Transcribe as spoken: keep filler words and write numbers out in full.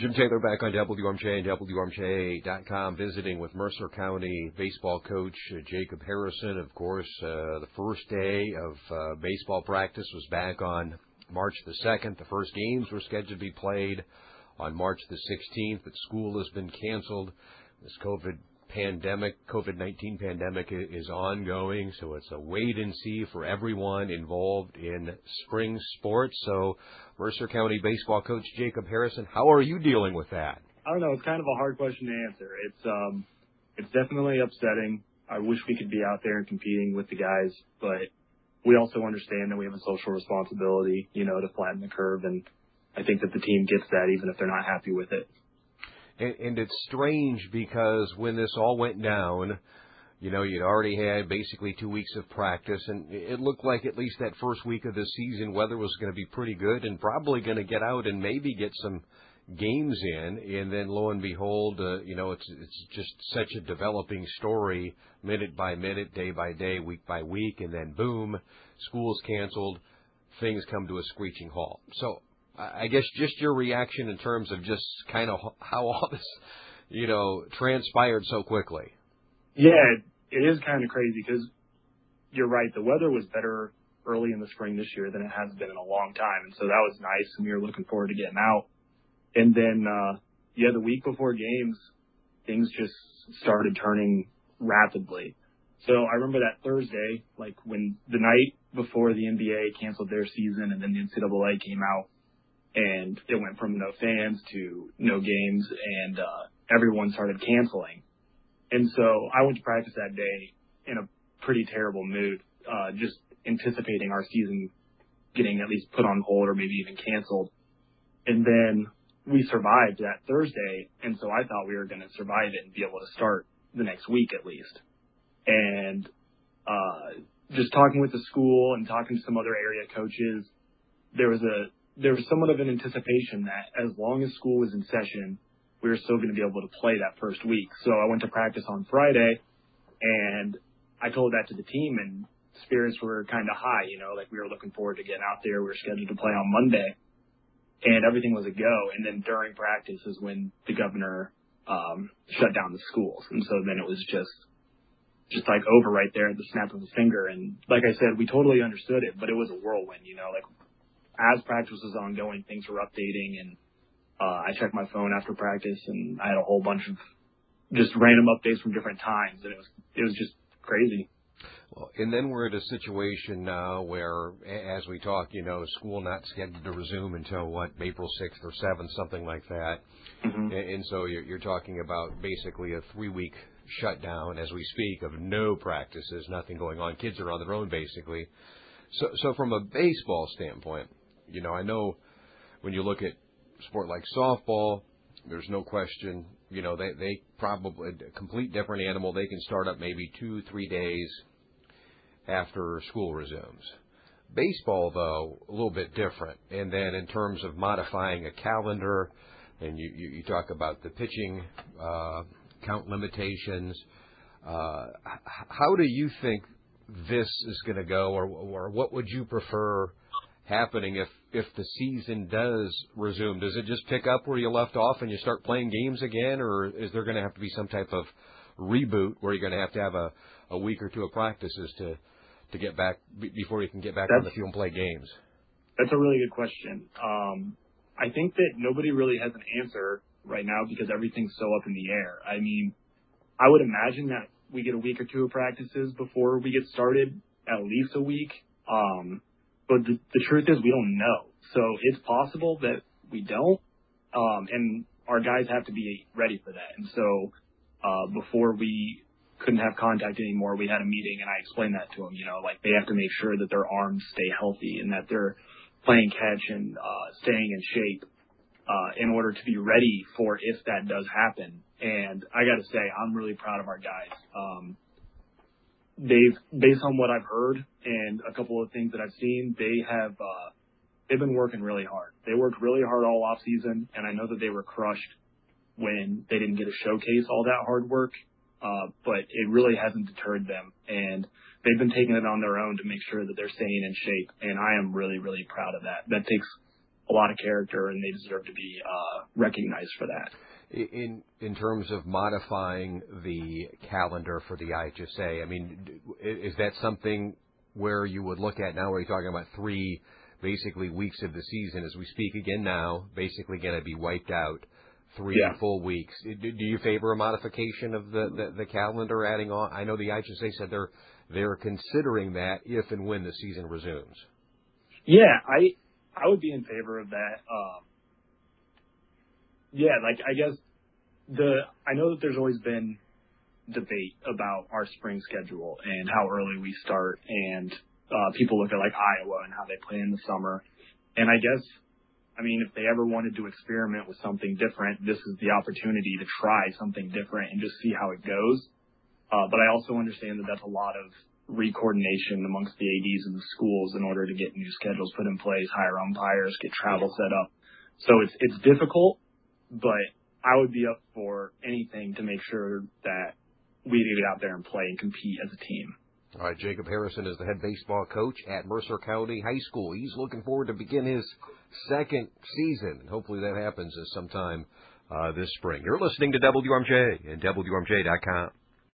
Jim Taylor back on W M J and W M J dot com, visiting with Mercer County baseball coach uh, Jacob Harrison. Of course, uh, the first day of uh, baseball practice was back on March the second. The first games were scheduled to be played on March the sixteenth, but school has been canceled. This COVID pandemic, COVID nineteen pandemic is ongoing, so it's a wait and see for everyone involved in spring sports. So, Mercer County baseball coach Jacob Harrison, how are you dealing with that? I don't know. It's kind of a hard question to answer. It's um, it's definitely upsetting. I wish we could be out there and competing with the guys, but we also understand that we have a social responsibility, you know, to flatten the curve, and I think that the team gets that even if they're not happy with it. And, and it's strange because when this all went down, you know, you'd already had basically two weeks of practice, and it looked like at least that first week of the season, weather was going to be pretty good and probably going to get out and maybe get some games in. And then lo and behold, uh, you know, it's it's just such a developing story, minute by minute, day by day, week by week, and then boom, school's canceled, things come to a screeching halt. So I guess just your reaction in terms of just kind of how all this, you know, transpired so quickly. Yeah, it is kind of crazy because you're right. The weather was better early in the spring this year than it has been in a long time. And so that was nice, and we were looking forward to getting out. And then, uh, yeah, the week before games, things just started turning rapidly. So I remember that Thursday, like when the night before the N B A canceled their season and then the N C double A came out, and it went from no fans to no games, and uh, everyone started canceling. And so I went to practice that day in a pretty terrible mood, uh, just anticipating our season getting at least put on hold or maybe even canceled. And then we survived that Thursday, and so I thought we were going to survive it and be able to start the next week at least. And uh, just talking with the school and talking to some other area coaches, there was a there was somewhat of an anticipation that as long as school was in session, we were still going to be able to play that first week. So I went to practice on Friday, and I told that to the team, and spirits were kind of high, you know, like we were looking forward to getting out there. We were scheduled to play on Monday, and everything was a go. And then during practice is when the governor um, shut down the schools. And so then it was just just like over right there at the snap of a finger. And like I said, we totally understood it, but it was a whirlwind, you know, like as practice was ongoing, things were updating, and uh, I checked my phone after practice, and I had a whole bunch of just random updates from different times, and it was it was just crazy. Well, and then we're at a situation now where, as we talk, you know, school not scheduled to resume until, what, April sixth or seventh, something like that. Mm-hmm. And so you're, you're talking about basically a three-week shutdown as we speak of no practices, nothing going on. Kids are on their own, basically. So, so from a baseball standpoint, you know, I know when you look at sport like softball, there's no question, you know, they, they probably, a complete different animal. They can start up maybe two, three days after school resumes. Baseball, though, a little bit different. And then in terms of modifying a calendar, and you, you, you talk about the pitching uh, count limitations, uh, how do you think this is going to go, or, or what would you prefer happening if, if the season does resume? Does it just pick up where you left off and you start playing games again, or is there going to have to be some type of reboot where you're going to have to have a, a week or two of practices to, to get back before you can get back that's, on the field and play games? That's a really good question. Um, I think that nobody really has an answer right now because everything's so up in the air. I mean, I would imagine that we get a week or two of practices before we get started, at least a week. Um, but the, the truth is we don't know. So it's possible that we don't. Um, and our guys have to be ready for that. And so uh, before we couldn't have contact anymore, we had a meeting, and I explained that to them. You know, like they have to make sure that their arms stay healthy and that they're playing catch and uh, staying in shape uh, in order to be ready for if that does happen. And I got to say, I'm really proud of our guys. Um, they've, based on what I've heard and a couple of things that I've seen, they have uh, they've been working really hard. They worked really hard all off season, and I know that they were crushed when they didn't get to showcase all that hard work. Uh, but it really hasn't deterred them, and they've been taking it on their own to make sure that they're staying in shape. And I am really, really proud of that. That takes a lot of character, and they deserve to be uh, recognized for that. In in terms of modifying the calendar for the I H S A, I mean, is that something where you would look at now, where you're talking about three basically weeks of the season as we speak again now, basically going to be wiped out, three yeah. full weeks. Do, do you favor a modification of the, the, the calendar adding on? I know the I H S A said they're they're considering that if and when the season resumes. Yeah, I I would be in favor of that. Um, yeah, like I guess the I know that there's always been debate about our spring schedule and how early we start, and uh, people look at like Iowa and how they play in the summer. And I guess, I mean, if they ever wanted to experiment with something different, this is the opportunity to try something different and just see how it goes. Uh, but I also understand that that's a lot of re-coordination amongst the A Ds and the schools in order to get new schedules put in place, hire umpires, get travel set up. So it's it's difficult, but I would be up for anything to make sure that we get out there and play and compete as a team. All right, Jacob Harrison is the head baseball coach at Mercer County High School. He's looking forward to begin his second season, and hopefully that happens sometime uh, this spring. You're listening to W R M J and W R M J dot com.